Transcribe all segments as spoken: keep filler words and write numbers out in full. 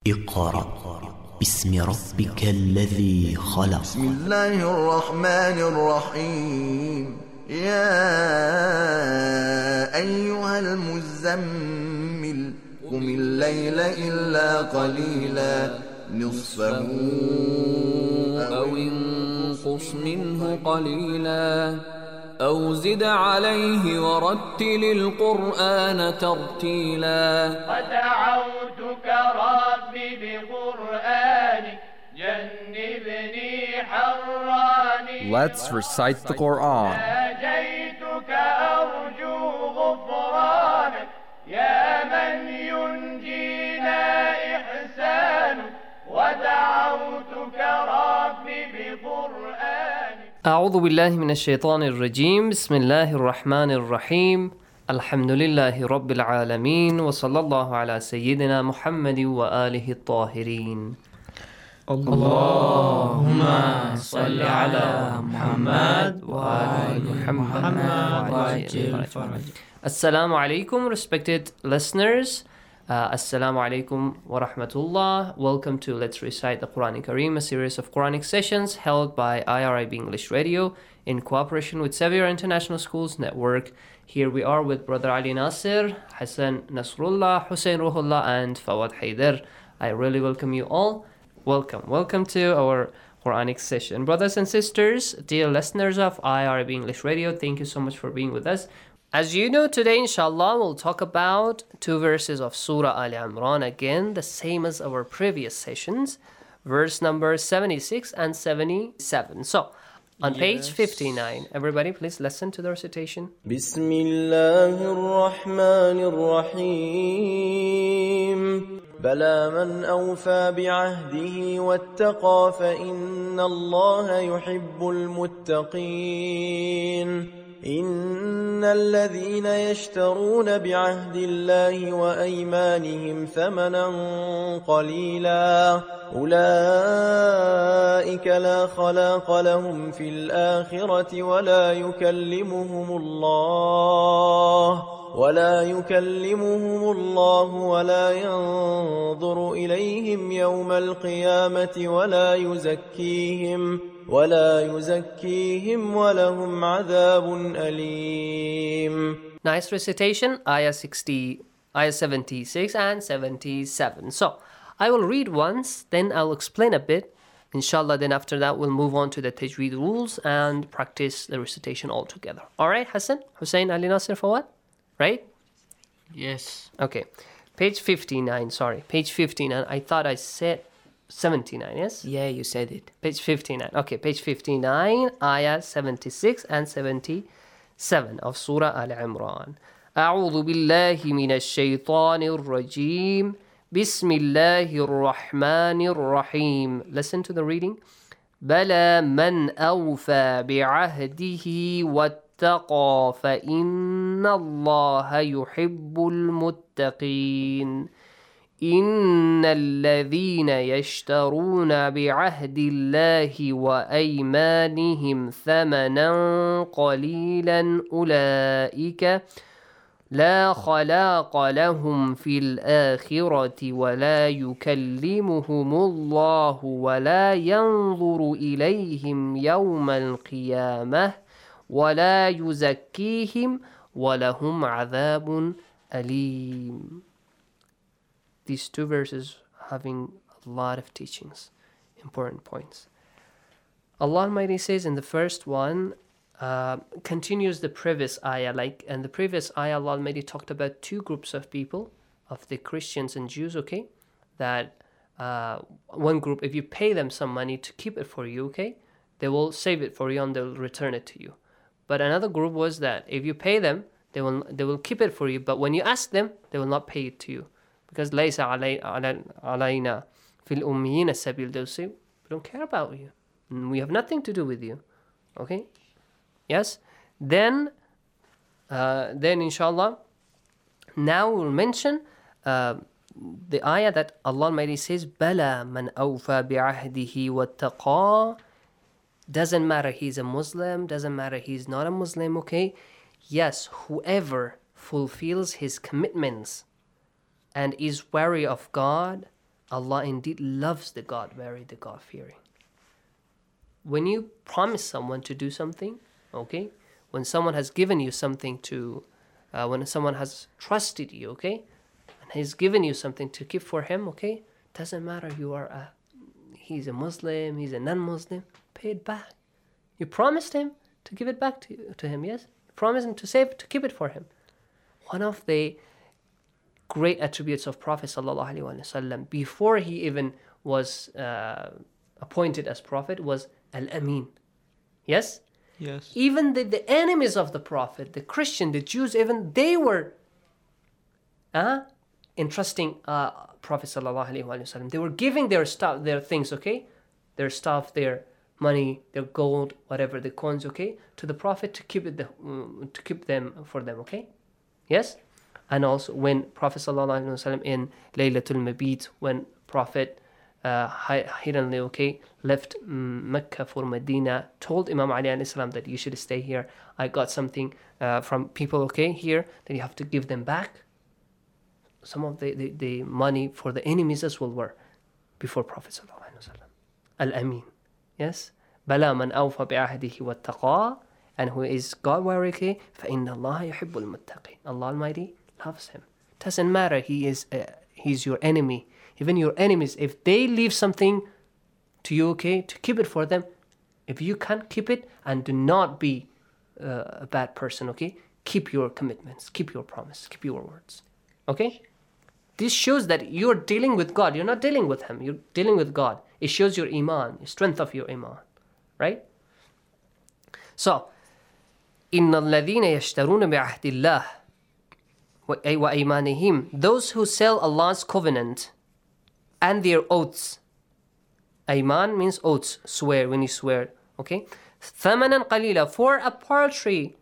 اقرأ باسم ربك الذي خلق. بسم الله الرحمن الرحيم. يا أيها المزمل قم الليل إلا قليلا نصفه أو انقص منه قليلا أو زد عليه ورتل القرآن ترتيلا. ودعوتك ربي بقرآنك جنبني حراني. Let's recite the Quran. ناجيتك أرجو غفرانك يا من ينجينا إحسانك. ودعوتك ربي بقرآنك. أعوذ بالله من الشيطان الرجيم. بسم الله الرحمن الرحيم. الحمد لله رب العالمين وصلى الله على سيدنا محمد وآله الطاهرين. اللهم صل على محمد وآل محمد وعجل فرجه. Assalamu alaikum, respected listeners. Uh, Assalamu alaikum wa rahmatullah. Welcome to Let's Recite the Quran Kareem, a series of Quranic sessions held by I R I B English Radio in cooperation with Xavier International Schools Network. Here we are with Brother Ali Nasir, Hassan Nasrullah, Hussein Ruhullah, and Fawad Haider. I really welcome you all. Welcome. Welcome to our Quranic session. Brothers and sisters, dear listeners of I R I B English Radio, thank you so much for being with us. As you know, today, inshallah, we'll talk about two verses of Surah Al Imran again, the same as our previous sessions, verse number seventy-six and seventy-seven. So, on Yes. page fifty-nine, everybody please listen to the recitation. بسم الله الرحمن الرحيم. بلى من أوفى بعهده واتقى فإن الله يحب المتقين. إن الذين يشترون بعهد الله وأيمانهم ثمنا قليلا أولئك لا خلاق لهم في الآخرة ولا يكلمهم الله ولا يكلمهم الله ولا ينظر إليهم يوم القيامة ولا يزكيهم ولا يزكيهم ولهم عذاب أليم. Nice recitation, ayah sixty, ayah seventy-six and seventy-seven. So, I will read once, then I'll explain a bit. Inshallah, then after that we'll move on to the tajweed rules and practice the recitation all together. Alright, Hassan, Hussein, Ali Nasir, Fawad? Right? Yes. Okay. Page fifty-nine, sorry. Page fifty-nine. I thought I said seventy-nine, yes? Yeah, you said it. Page fifty-nine. Okay, page fifty-nine, ayah seventy-six and seventy-seven of Surah Al-Imran. أعوذ بالله من الشيطان الرجيم. بسم الله الرحمن الرحيم. Listen to the reading. بلى من أوفى بعهده واتقى فإن الله يحب المتقين. إن الذين يشترون بعهد الله وأيمانهم ثمنا قليلا أولئك لا خلاق لهم في الآخرة ولا يكلمهم الله ولا ينظر إليهم يوم القيامة ولا يزكيهم ولهم عذاب أليم. These two verses having a lot of teachings, important points. Allah Almighty says in the first one, uh, continues the previous ayah, like, and the previous ayah Allah Almighty talked about two groups of people, of the Christians and Jews, okay, that uh, one group, if you pay them some money to keep it for you, okay, they will save it for you and they will return it to you. But another group was that if you pay them, they will they will keep it for you, but when you ask them, they will not pay it to you. Because لَيْسَ عَلَيْنَا فِي الْأُمِّيِّينَ السَّبِيلُ. They'll say, we don't care about you. We have nothing to do with you. Okay? Yes? Then, uh, then inshallah, now we'll mention uh, the ayah that Allah Almighty says, بَلَى مَنْ أَوْفَى بِعَهْدِهِ وَاتَّقَى. Doesn't matter he's a Muslim, doesn't matter he's not a Muslim, okay? Yes, whoever fulfills his commitments and is wary of God Allah indeed loves the God-weary, the God-fearing. When you promise someone to do something, okay, when someone has given you something to, uh, when someone has trusted you, okay, and he's given you something to keep for him, okay, doesn't matter you are a, he's a Muslim, he's a non-Muslim, pay it back. You promised him to give it back to, to him, yes? You promised him to save, to keep it for him. One of the great attributes of Prophet sallallahu alaihi wasallam before he even was uh, appointed as Prophet was Al-Amin. Yes? Yes. Even the, the enemies of the Prophet, the Christian, the Jews, even they were uh, entrusting uh, Prophet sallallahu alaihi wasallam. They were giving their stuff, their things, okay? Their stuff, their money, their gold, whatever, the coins, okay? To the Prophet to keep it, the, um, to keep them for them, okay? Yes? And also when Prophet sallallahu alaihi wasallam in Laylatul Mabit, when Prophet uh, hiddenly, okay, left um, Mecca for Medina, told Imam Ali alayhi salam that you should stay here. I got something uh, from people, okay, here, that you have to give them back. Some of the, the, the money for the enemies as well were before Prophet sallallahu alaihi wasallam. Al-Amin. Yes? Bala man awfa bi'ahdihi wattaqa, and who is God-weary, okay, فَإِنَّ اللَّهَ يُحِبُّ الْمُتَّقِينَ. Allah Almighty loves him. Doesn't matter he is uh, he's your enemy. Even your enemies, if they leave something to you, okay, to keep it for them, if you can't keep it, and do not be uh, a bad person, okay, keep your commitments, keep your promise, keep your words, okay? This shows that you're dealing with God. You're not dealing with him. You're dealing with God. It shows your iman, the strength of your iman, right? So, إِنَّ الَّذِينَ يَشْتَرُونَ بِعَهْدِ اللَّهِ وَأَيْمَانِهِمْ, those who sell Allah's covenant and their oaths. Ayman means oaths, swear, when you swear, okay? ثَمَنًا قَلِيلًا, for a paltry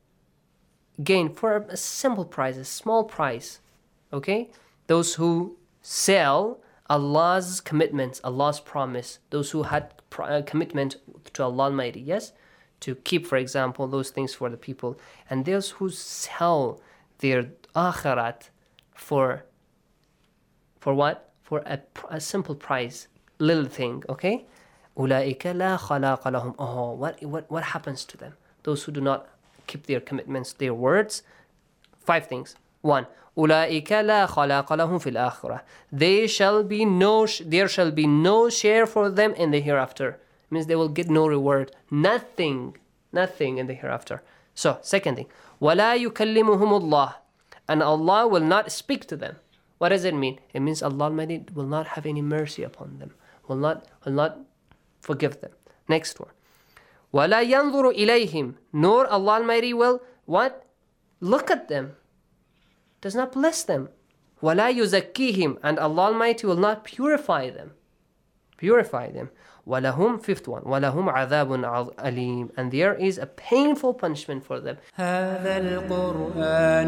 gain, for a simple price, a small price, okay? Those who sell Allah's commitments, Allah's promise, those who had a commitment to Allah Almighty, yes? To keep, for example, those things for the people. And those who sell their akhirat for, for what? For a, a simple price, little thing, okay? أُولَٰئِكَ لَا خَلَاقَ لَهُمْ. Oh, what, what, what happens to them? Those who do not keep their commitments, their words. Five things. One, أُولَٰئِكَ لَا خَلَاقَ لَهُمْ فِي الْآخِرَةِ. They shall be no, there shall be no share for them in the hereafter. It means they will get no reward. Nothing, nothing in the hereafter. So, second thing, وَلَا يُكَلِّمُهُمُ اللَّهِ, and Allah will not speak to them. What does it mean? It means Allah Almighty will not have any mercy upon them, will not, will not forgive them. Next one, وَلَا يَنظُرُ إِلَيْهِمْ, nor Allah Almighty will, what? Look at them, does not bless them. وَلَا يُزَكِّيهِمْ, and Allah Almighty will not purify them, purify them. وَلَهُمْ, fifth one, وَلَهُمْ عَذَابٌ أَلِيمٌ, and there is a painful punishment for them. هذا القرآن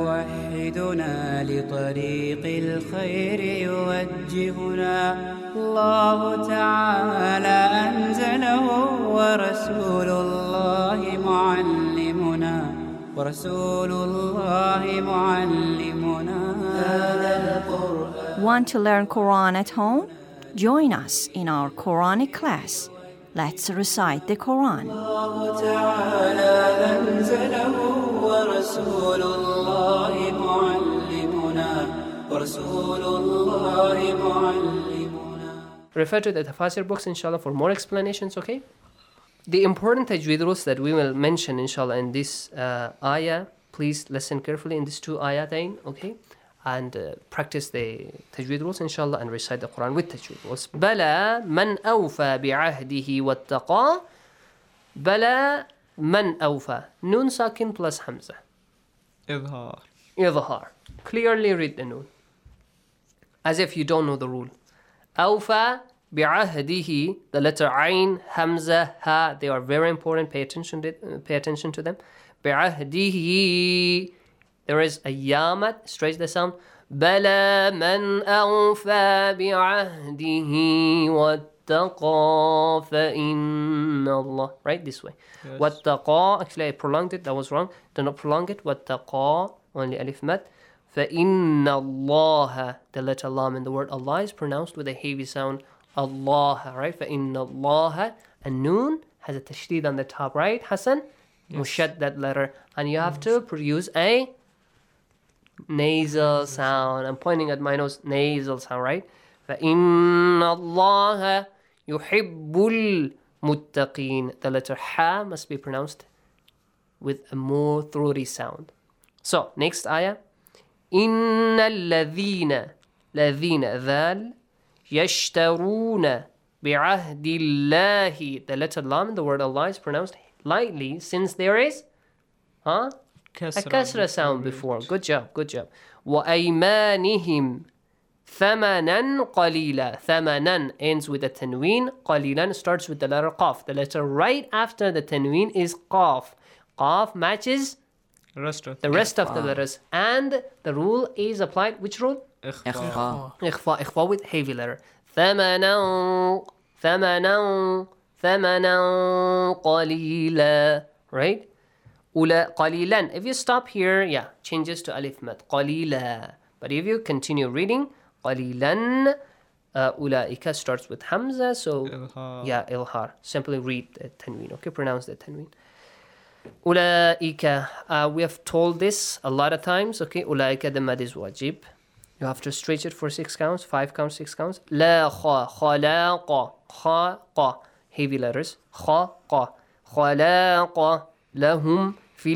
يوحدنا لطريق الخير يوجهنا الله تعالى أنزله ورسول الله معلمنا ورسول الله معلمنا هذا القرآن. Want to learn Quran at home? Join us in our Quranic class. Let's recite the Quran. Refer to the Tafasir books, inshallah, for more explanations, okay? The important tajweed rules that we will mention, inshallah, in this uh, ayah, please listen carefully in these two ayatain, okay? And uh, practice the tajweed rules, inshallah, and recite the Quran with tajweed rules. Bala man awfa bi'ahdihi wattaqa. Bala man awfa. Noon sakin plus hamza. إظهار. Idhar. Clearly read the noon, as if you don't know the rule. Awfa bi'ahdihi. The letter ayn, hamza, ha. They are very important. Pay attention to, uh, pay attention to them. Bi'ahdihi. There is a yamat, stretch the sound. Bala man awfa bi'ahdihi wattaqa fa inna Allah. Right, this way. Yes. Wattaqa, actually I prolonged it, that was wrong. Do not prolong it. Wattaqa, only alif mat. فَإِنَّ اللَّهَ, the letter lam in the word Allah is pronounced with a heavy sound. Allah, right? فَإِنَّ اللَّهَ. And noon has a tashdid on the top, right, Hassan? Yes. Mushad, that letter. And you have to produce a nasal sound. I'm pointing at my nose, nasal sound, right? فَإِنَّ اللَّهَ يُحِبُّ الْمُتَّقِينَ. The letter ha must be pronounced with a more throaty sound. So, next ayah. إِنَّ الَّذِينَ الَّذِينَ ذَال يَشْتَرُونَ بِعَهْدِ اللَّهِ. The letter lam in the word Allah is pronounced lightly since there is huh? a kasra sound before. Good job, good job. وَأَيْمَانِهِمْ ثَمَنًا قَلِيلًا. ثَمَنًا ends with a tanween. قَلِيلًا starts with the letter qaf. The letter right after the tanween is qaf. Qaf matches rest of the rest of the letters. And the rule is applied. Which rule? إخفاء. إخفاء. إخفاء with heavy letter. ثَمَنًا ثَمَنًا ثَمَنًا قَلِيلًا. Right? أُولَا قَلِيلًا. If you stop here, yeah, changes to alif mat. قَلِيلًا. But if you continue reading, قَلِيلًا, uh, أُولَئِكَ starts with Hamza, so Ilhar. yeah, ilhar. Simply read the tanween, okay? Pronounce the tanween. أُولَئِكَ, uh, we have told this a lot of times, okay? أُولَئِكَ, the mad is wajib. You have to stretch it for six counts, five counts, six counts. لا خا خلاق خا قا. Heavy letters. خا قا خلاق لهم في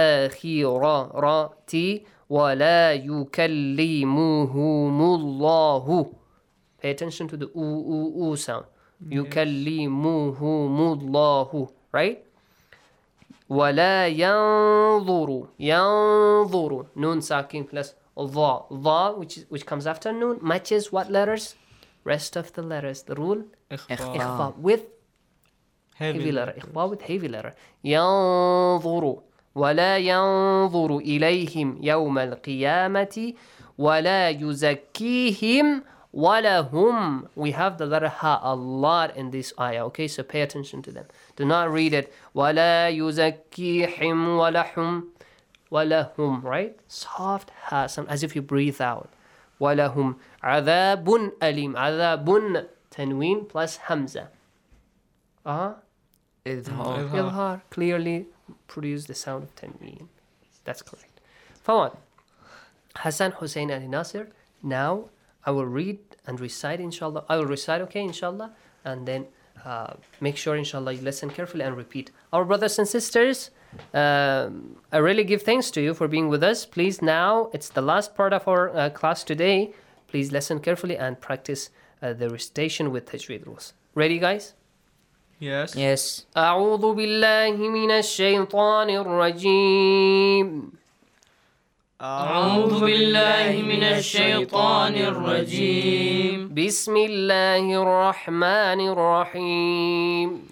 الآخرة ولا يكلمهم الله. Pay attention to the u u u sound. يكلمهم الله, right? ولا ينظر ينظر. Noon sakin plus dha. Dha, which is, which comes after noon, matches what letters? Rest of the letters. The rule? إخفاء with heavy letter. إخفاء with heavy letter. ينظر ولا ينظر إليهم يوم القيامة ولا يزكيهم وَلَهُمْ. We have the letter ha a lot in this ayah, okay? So pay attention to them. Do not read it. وَلَا يُزَكِّيهِمْ وَلَهُمْ. وَلَهُمْ, right? Soft ha, some, as if you breathe out. وَلَهُمْ عَذَابٌ أَلِيمٌ. عَذَابٌ, tanween plus hamza. Uh-huh. إظهار. Ilhar clearly produce the sound of tanween. That's correct. Fawad. Hassan, Hussein, and Nasir. Now I will read and recite, inshallah. I will recite, okay, inshallah. And then uh, make sure, inshallah, you listen carefully and repeat. Our brothers and sisters, um, I really give thanks to you for being with us. Please, now, it's the last part of our uh, class today. Please listen carefully and practice uh, the recitation with tajweed rules. Ready, guys? Yes. Yes. أعوذ بالله من الشيطان الرجيم. أعوذ بالله من الشيطان الرجيم. بسم الله الرحمن الرحيم.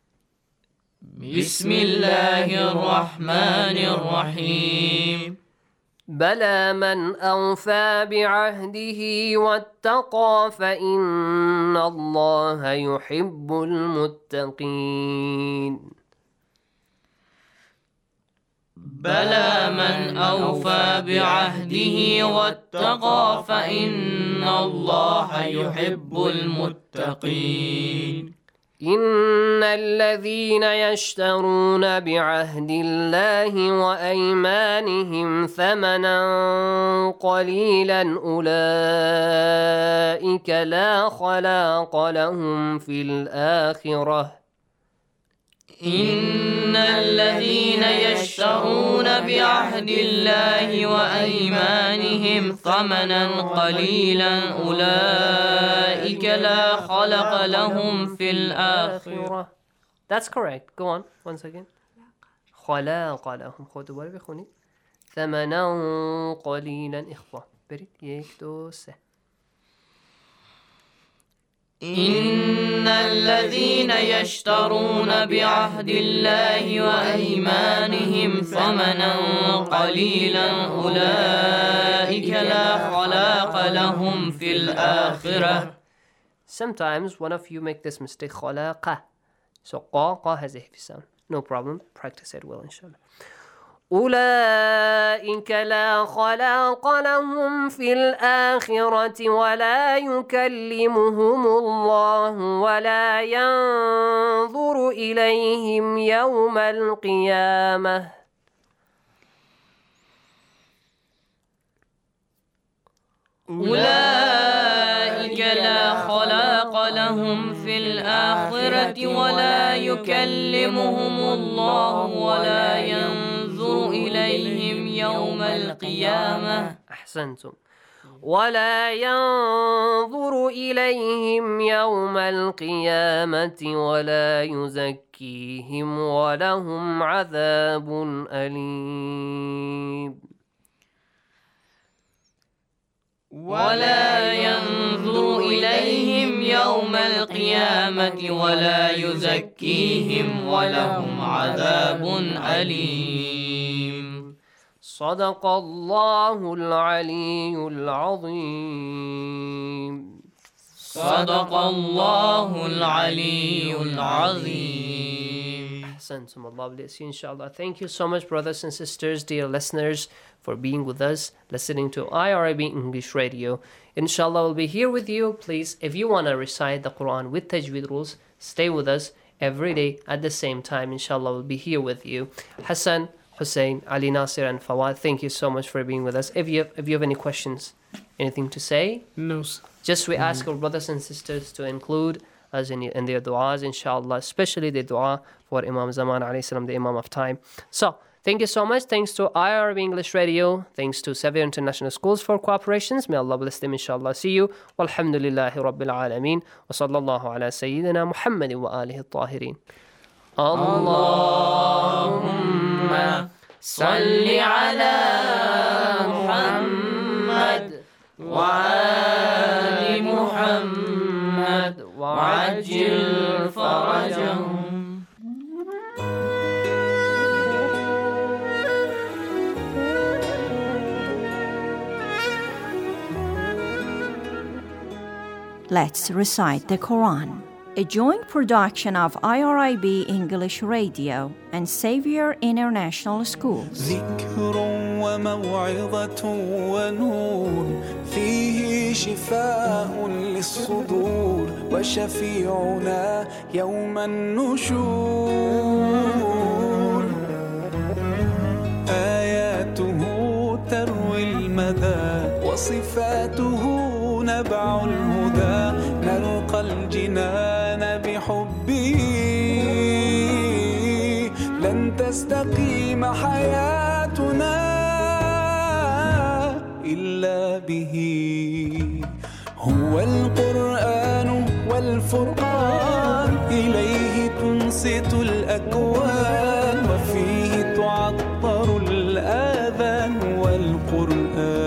بسم الله الرحمن الرحيم. بلى من أوفى بعهده واتقى فإن الله يحب المتقين. بلى من أوفى بعهده واتقى فإن الله يحب المتقين. إن الذين يشترون بعهد الله وأيمانهم ثمنا قليلا أولئك لا خلاق لهم في الآخرة. إن الذين يشترون بعهد الله وأيمانهم ثمنا قليلا أولئك لا خلق لهم في الآخرة. That's correct. Go on once again. خلاق لهم. خود دوباره بخونید. ثمنا قليلا إخوة. برید یک دو سه. إن الذين يشترون بعهد الله وأيمانهم ثمنا قليلا أولئك لا خلاق لهم في الآخرة. Sometimes one of you make this mistake. خلاق. So qa, qa has a heavy sound. No problem. Practice it well, inshallah. أولئك لا خلاق لهم في الآخرة ولا يكلمهم الله ولا ينظر إليهم يوم القيامة أولئك لا خلاق لهم في الآخرة ولا يكلمهم الله ولا ينظر إليهم يوم القيامة. أحسنتم. ولا ينظر إليهم يوم القيامة ولا يزكيهم ولهم عذاب أليم. ولا ينظر إليهم يوم القيامة ولا يزكيهم ولهم عذاب أليم. صدق الله العلي العظيم. صدق الله العلي العظيم. Ahsantum. Allah bless you, inshallah. Thank you so much, brothers and sisters, dear listeners, for being with us, listening to I R I B English Radio. Inshallah, we'll be here with you. Please, if you want to recite the Quran with Tajweed rules, stay with us every day at the same time. Inshallah, we'll be here with you. Hassan, Hussein, Ali Nasir, and Fawad, thank you so much for being with us. If you have, if you have any questions, anything to say? No, sir. Just we ask our brothers and sisters to include us in, in their du'as, inshallah, especially the du'a for Imam Zaman alayhi salam, the Imam of time. So, thank you so much. Thanks to I R B English Radio. Thanks to Xavier International Schools for cooperations. May Allah bless them, inshallah. See you. Walhamdulillahi Rabbil Alameen. Wa sallallahu ala Sayyidina Muhammadin wa alihi al-tahirin. Allahumma salli ala Muhammad wa ali Muhammad wa ajil farajahum. Let's recite the Quran, a joint production of I R I B English Radio and Xavier International Schools. ذكر وموعظة ونور فيه شفاء للصدور وشفيعنا يوم النشور آياته تروي المدى وصفاته نبع الهدى نلقى الجنان بحبه لن تستقيم حياتنا إلا به هو القرآن والفرقان إليه تنصت الأكوان وفيه تعطر الآذان والقرآن